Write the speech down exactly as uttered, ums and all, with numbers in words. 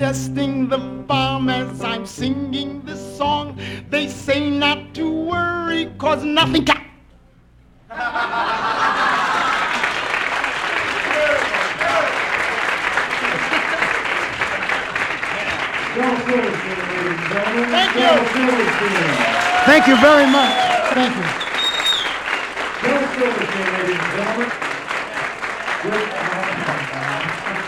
testing the farm as I'm singing this song. They say not to worry, cause nothing can. Thank you. Thank you very much. Thank you. Ladies and gentlemen.